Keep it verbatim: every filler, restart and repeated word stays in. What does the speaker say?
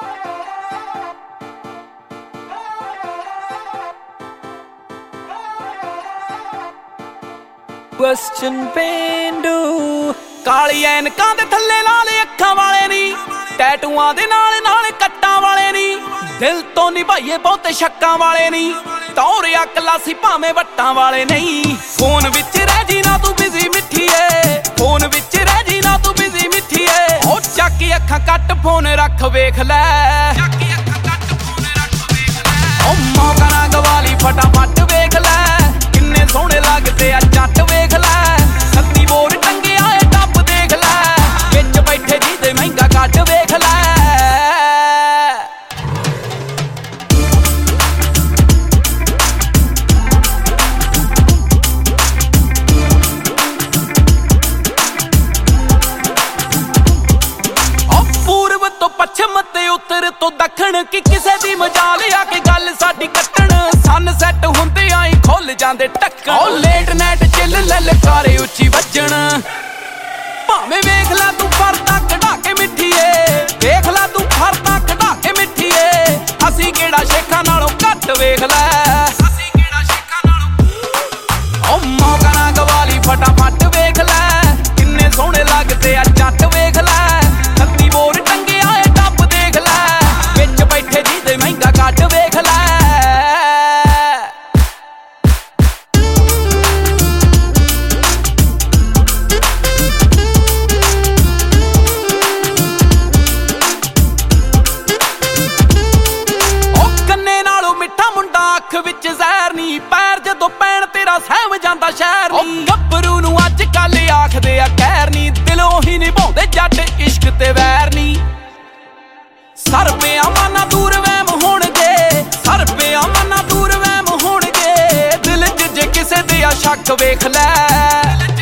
Question पेंडू काली ऐनकां दे थल्ले लाल अखां वाले नी टैटूआं दे नाल नाल कट्टां वाले नी दिल तो निभाइए बहुते शक्कां वाले नी तौरिया कलासी भावें वट्टां वाले नहीं। फोन विच रह जी ना तू बिजी मिठीए फोन विच रह जी ना तू बिजी मिठीए ओ चक अखां कट फोन रख वेख लै ओ मौका ना गवाली फटाफट वेख लै किन्ने सोहणे लगदे आ जट वेख लै सत्ती बोर टंगे आए टप देख लै विच बैठे जी दे महंगा कट वेख लै। पश्चिम ते उत्तर तो दखण कि किसे दी मजाल आके गल साडी कट्टण सन सैट हुंदे आई खुल जांदे ढक्कण ओ लेट नाइट चिल ललकारे उच्ची वजण भावें वेख ला तू फरदा कढा के मिठीए वेख ला तू फरदा कढा के मिठीए असी केड़ा शेखां नालों घट वेख लै असी केड़ा शेखां नालों ओ मौका ना गवाली फटाफट वेख लै किन्ने सोहणे लगदे आ जट वेख लै सत्ती बोर टंगे आए टप देख लै विच बैठे जी दे महंगा कट वेख लै। अख विच जहर नी पैर जदों पैण तेरा सहम जांदा शहर नी गब्बरू नूं अज कल आखदे आ कहर नी दिलों ही निभाउंदे जट इश्क ते वैर नी सर पे अमाना दूर वहम होणगे सर पे अमाना दूर वहम होणगे दिल च जे किसे दे आ शक वेख लै।